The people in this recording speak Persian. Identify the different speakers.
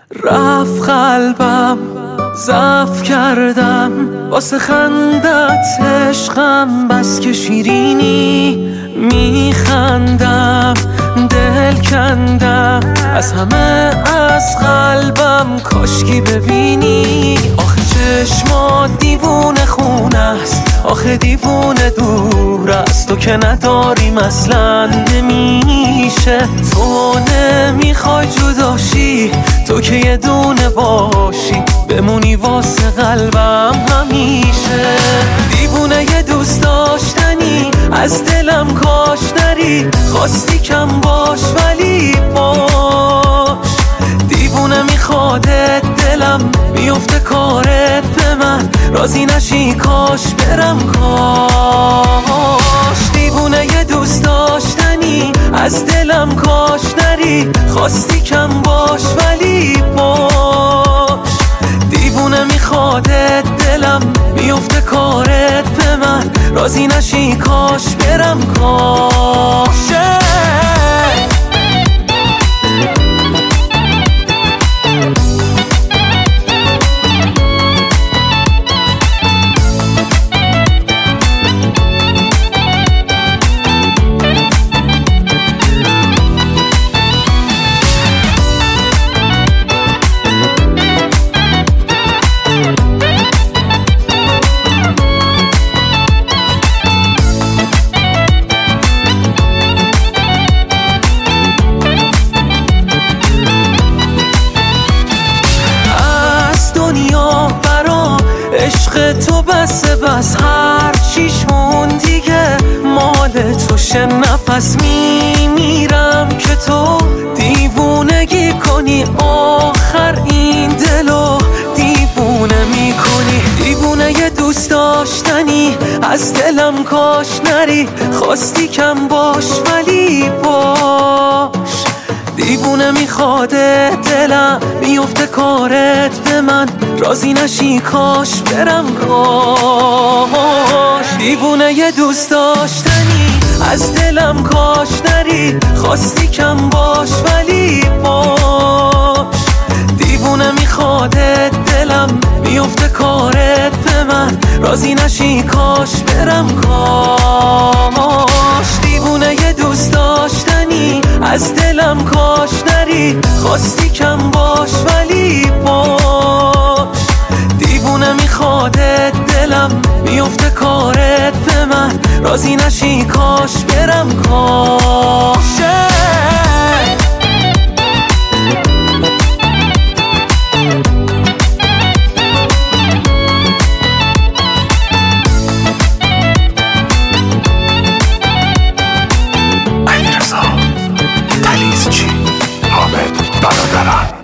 Speaker 1: رفت قلبم ضعف کردم واسه خندت عشقم، بس که شیرینی میخندم دل کندم از همه از قلبم، کاشکی ببینی آخه چشمات دیوونه خونه است، آخه دیوونه دور است، تو که نداریم اصلا نمیشه، تو نمیخوای جداشی، تو که یه دونه باشی بمونی واسه قلبم همیشه، دیوونه یه دوست داشتنی از دلم کاش نری، خواستی کم باش ولی باش، دیوونه میخوادت دلم میفته کارت به من، راضی نشی کاش برم کاش، دیوونه یه دوست داشتنی از دلم کاش نری، خواستی کم باش ولی باش، دیوونه میخوادت دلم میفته کارت به من، راضی نشی کاش برم کاشه. عشق تو بسه بس هر چیش مون دیگه مال توشه، نفس میمیرم که تو دیوونگی کنی، آخر این دلو دیوونه میکنی، دیوونه یه دوست داشتنی از دلم کاش نری، خواستی کم باش ولی باش، دیوونه میخواده دلم میفته کارت به من، راضی نشی کاش برم کاش، دیوونه یه دوست داشتنی از دلم کاش نری، خواستی کم باش ولی باش، دیوونه میخواده دلم میفته کارت به من، راضی نشی کاش برم کاش، دیوونه یه دوست داشتنی از دلم کاش نری، خواستی کم باش ولی باش، دیوونه میخواده دلم میفته کارت به من، راضی نشی کاش برم کاشه.
Speaker 2: حامد برادران